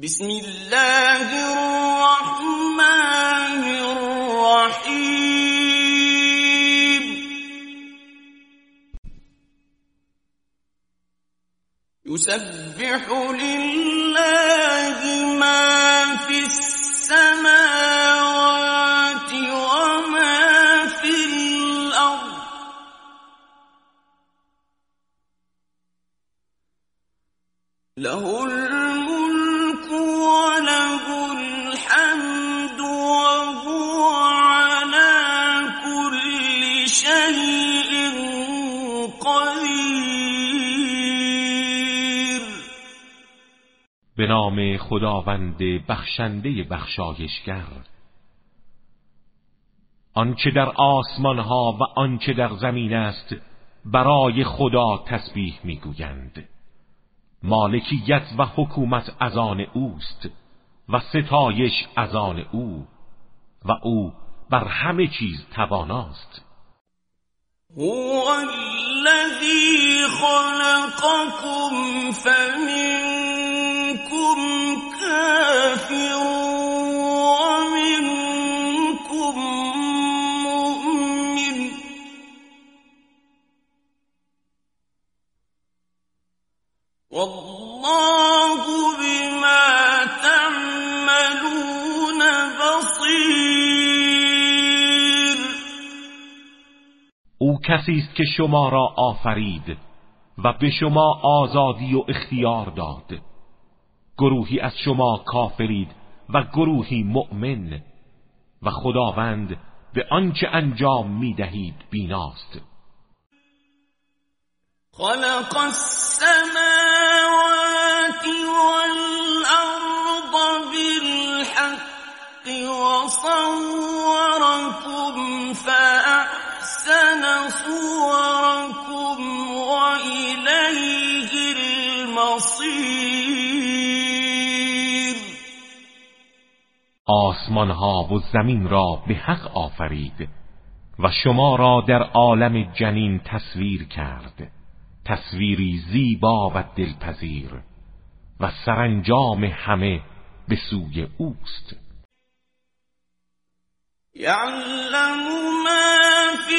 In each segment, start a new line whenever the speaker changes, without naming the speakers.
بسم الله الرحمن الرحیم یسبح لله ما فی السماوات و ما فی الارض له الملك وله الحمد وهو على كل شيء قدیر.
به نام خداوند بخشنده بخشایشگر. آنچه در آسمان ها و آنچه در زمین است برای خدا تسبیح میگویند. مالکیت و حکومت از آن اوست و ستایش از آن او و او بر همه چیز تواناست.
هو الذی خلقکم فمنکم کافر و منکم مؤمن والله بما تعملون بصیر.
او کسی است که شما را آفرید و به شما آزادی و اختیار داد. گروهی از شما کافرید و گروهی مؤمن و خداوند به آنچه انجام می‌دهید بیناست.
خلق السماوات والأرض بالحق وصوركم فأحسن صوركم وإليه المصير.
آسمان ها و زمین را به حق آفرید و شما را در عالم جنین تصویر کرد، تصویری زیبا و دلپذیر و سرانجام همه به سوی اوست.
یعلم ما فی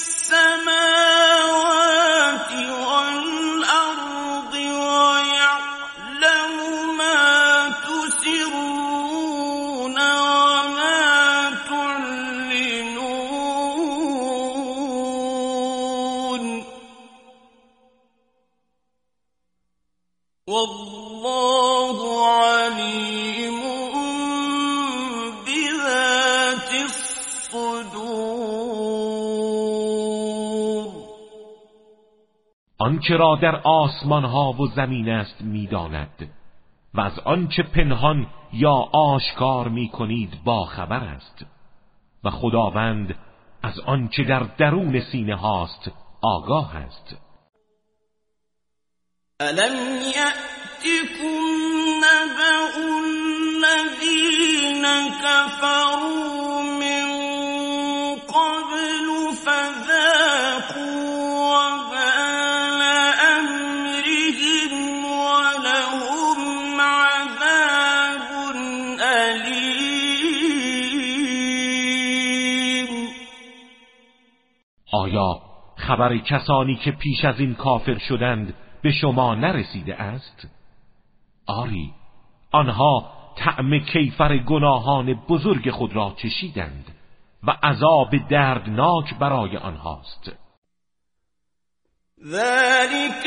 السماوات والارض و یعلم ما تسرون و ما تعلنون والله علیم بذات الصدور.
آنچه را در آسمان ها و زمین است می‌داند و از آنچه پنهان یا آشکار می‌کنید با خبر است و خداوند از آنچه در درون سینه هاست آگاه است.
ألم يأتكم نبأ الذين كفروا من قبل فذاقوا وبال أمرهم ولهم عذاب أليم.
آیا خبر کسانی که پیش از این کافر شدند به شما نرسیده است؟ آری، آنها طعم کیفر گناهان بزرگ خود را چشیدند و عذاب دردناک برای آنهاست.
ذلك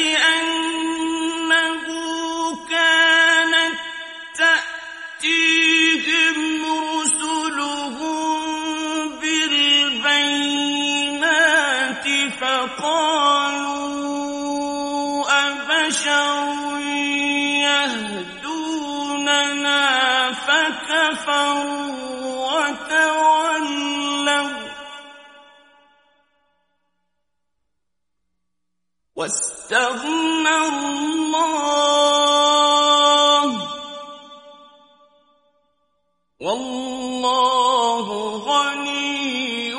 بأنه كانت تأتيهم رسلهم بالبينات فقالوا أبشر يهدوننا فكفروا وتولوا واستغنى الله والله غني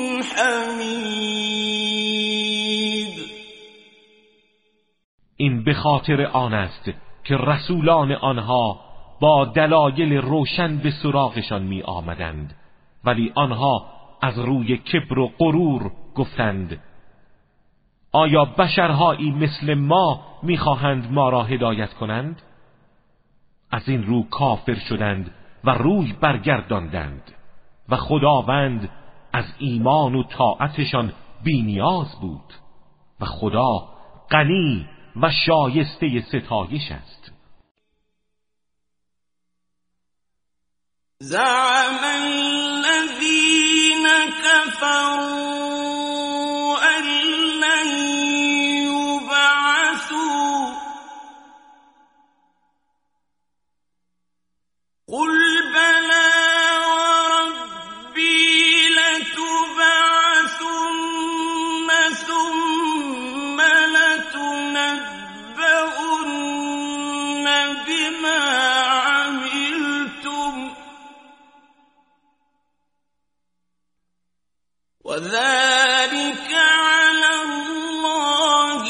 حمید.
این به خاطر آن است که رسولان آنها با دلایل روشن به سراغشان می آمدند، ولی آنها از روی کبر و غرور گفتند آیا بشرهایی مثل ما می‌خواهند ما را هدایت کنند؟ از این رو کافر شدند و روی برگرداندند و خداوند از ایمان و طاعتشان بی‌نیاز بود و خدا غنی و شایسته ستایش است.
زعم الذين كفروا أن لن يبعثوا قل بلى وربي لتبعثن ثم لتنبؤن بما عملتم وذلك على الله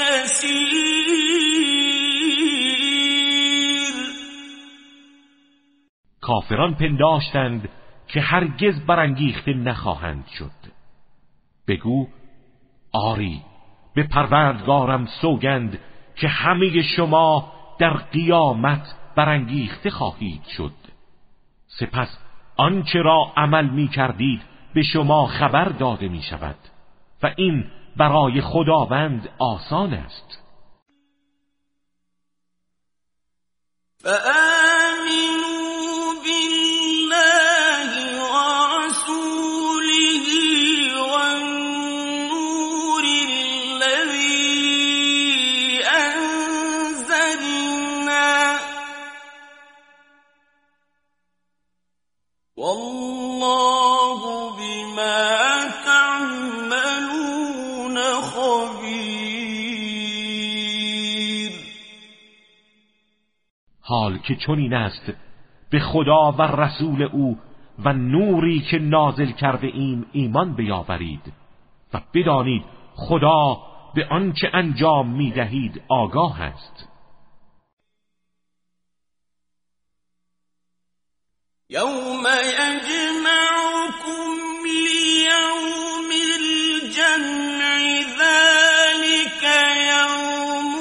يسير.
کافران پنداشتند که هرگز برانگیخته نخواهند شد. بگو آری، به پروردگارم سوگند که همه شما در قیامت برانگیخته خواهید شد. سپس آنچه را عمل می کردید به شما خبر داده می شود و این برای خداوند آسان است.
فآمنوا بالله ورسوله والنور الذي أنزلنا والله بما تعملون خبیر.
حال که چنین است به خدا و رسول او و نوری که نازل کرده ایم ایمان بیاورید و بدانید خدا به آنچه انجام می دهید آگاه است.
یوم یجمعکم لیوم الجمع ذلك یوم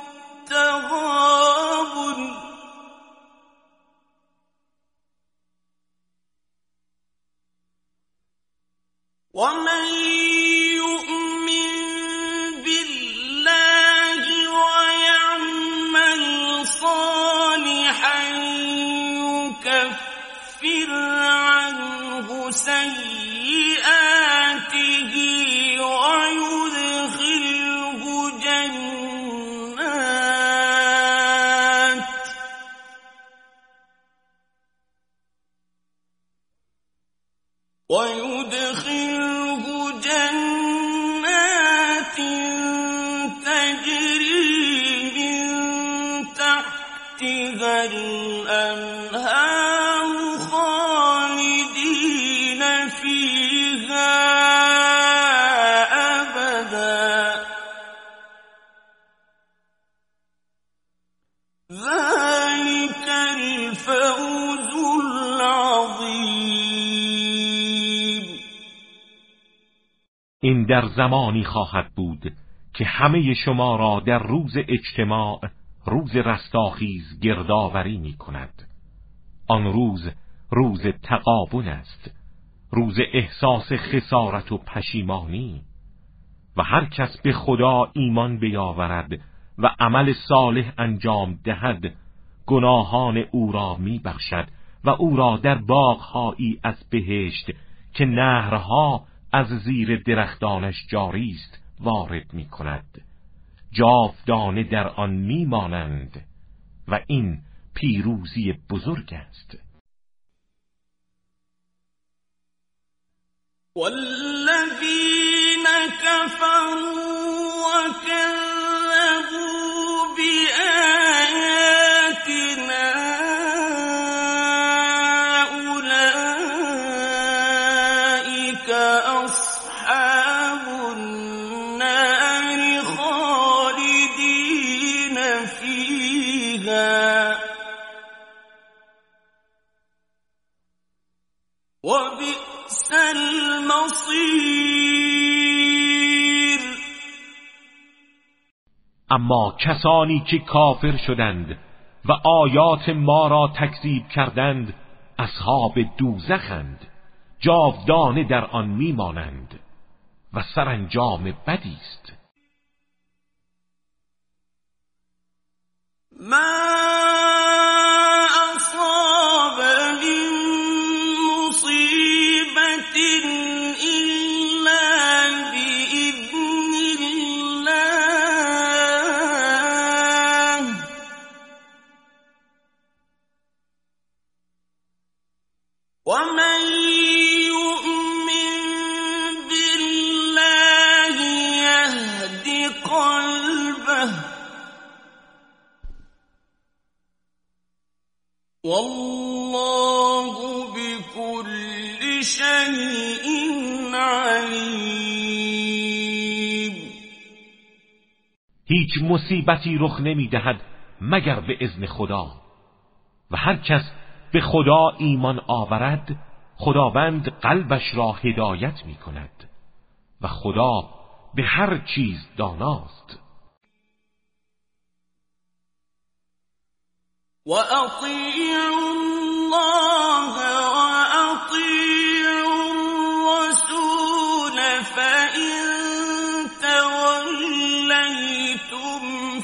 التغابن ومن يؤمن بالله ويعمل صالحا يكفر عنه سيئاته ويدخله جنات تجري من تحتها الأنهار خالدين فيها أبدا ذلك الفوز العظيم.
این در زمانی خواهد بود که همه شما را در روز اجتماع، روز رستاخیز گردآوری می کند. آن روز روز تغابن است، روز احساس خسارت و پشیمانی، و هر کس به خدا ایمان بیاورد و عمل صالح انجام دهد گناهان او را می بخشد و او را در باغ‌هایی از بهشت که نهرها از زیر درختانش جاری است وارد می کند. جاودانه در آن می مانند و این پیروزی بزرگ است.
والذین کفروا وكذبوا بآیاتنا أولئك أصحاب النار خالدین فیها وبئس المصیر.
اما کسانی که کافر شدند و آیات ما را تکذیب کردند اصحاب دوزخند، جاودانه در آن میمانند و سرانجام بدی است.
ما اصاب من مصیبت الا بإذن الله ومن يؤمن بالله يهد قلبه والله بكل شيء علیم.
هیچ مصیبتی رخ نمی‌دهد مگر به اذن خدا و هر کس به خدا ایمان آورد خداوند قلبش را هدایت می‌کند و خدا به هر چیز داناست.
وَأَطِيعُوا اللَّهَ وَأَطِيعُوا الرَّسُولَ فَإِن تَوَلَّيْتُمْ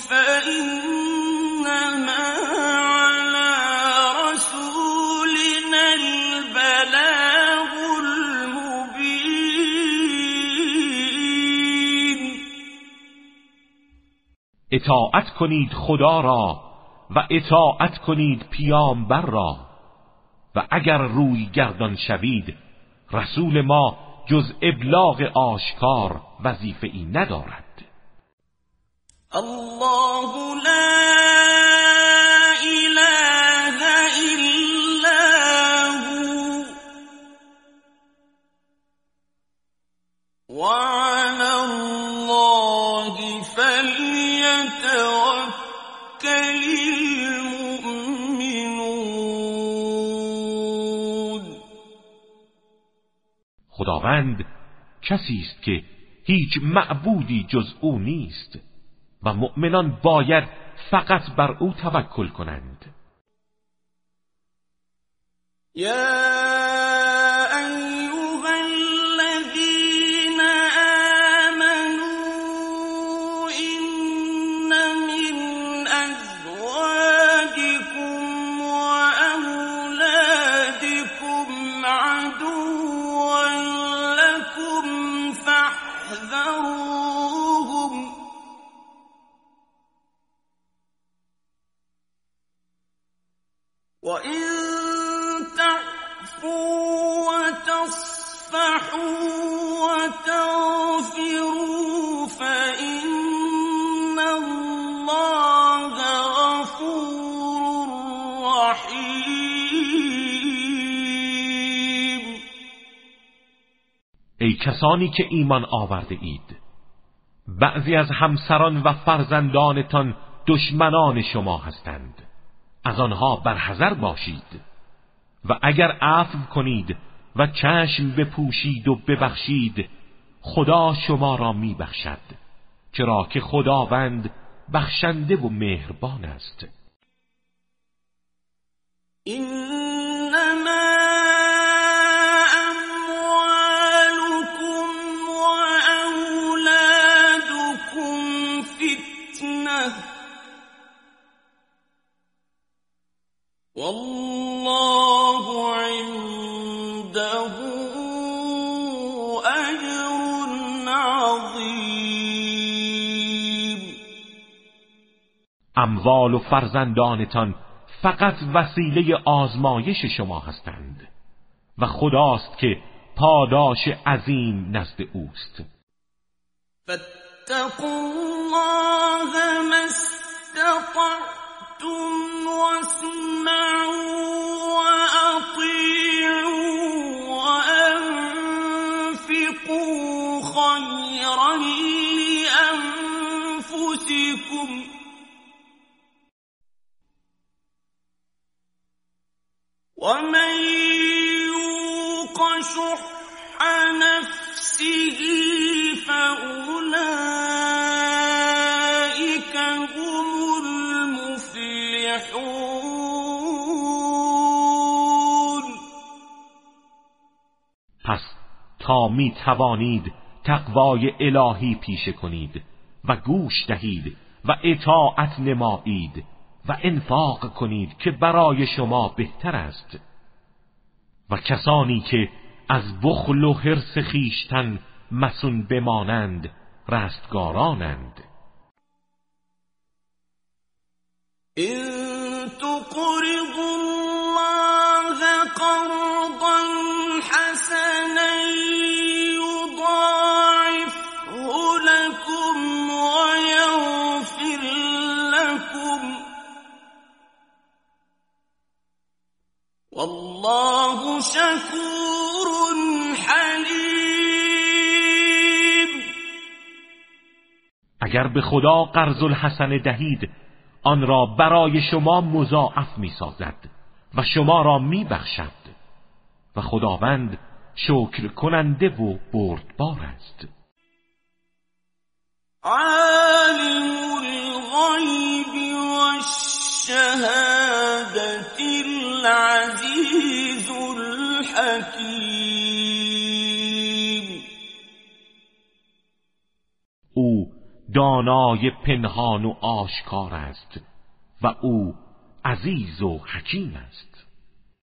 فَإِنَّمَا عَلَى رَسُولِنَا الْبَلَاغُ الْمُبِينُ.
اطاعت کنید خدا را و اطاعت کنید پیامبر را و اگر روی گردان شوید رسول ما جز ابلاغ آشکار وظیفه‌ای ندارد.
الله لا اله الا هو وعلى الله فلیتوکل المؤمنون.
خداوند کسی است که هیچ معبودی جز او نیست و مؤمنان باید فقط بر او توکل کنند.
یا ایها الذین آمنوا ان من ازواجکم و اولادکم عدوا لکم فاحذروهم وَإِن تَعْفُوا وَتَصْفَحُوا وَتَغْفِرُوا فَإِنَّ اللَّهَ غَفُورٌ رَّحِيمٌ.
ای کسانی که ایمان آورده اید، بعضی از همسران و فرزندانتان دشمنان شما هستند، از آنها برحذر باشید و اگر عفو کنید و چشم بپوشید و ببخشید خدا شما را میبخشد، چرا که خداوند بخشنده و مهربان است.
انما اموالكم واولادكم فتنه والله عنده اجر عظیم.
اموال و فرزندانتان فقط وسیله آزمایش شما هستند و خداست که پاداش عظیم نزد اوست.
فاتقوا الله ما استطعتم واسمعوا وأطيعوا وأنفقوا خيرا لأنفسكم ومن يوق شح نفسه فأولئك هم المفلحون.
پس تا می توانید تقوای الهی پیشه کنید و گوش دهید و اطاعت نمایید و انفاق کنید که برای شما بهتر است. و کسانی که از بخل و حرص خویشتن مصون بمانند رستگارانند.
إن تقرضوا الله قرضا حسنا يضاعفه لكم ويغفر لكم والله شكور حليم.
اگر به خدا قرض الحسن دهید آن را برای شما مضاعف می سازد و شما را می بخشد و خداوند شکر کننده و بردبار است.
عالم الغیب والشهادة العزیز الحکیم.
او دانای پنهان و آشکار است و او عزیز و حکیم است.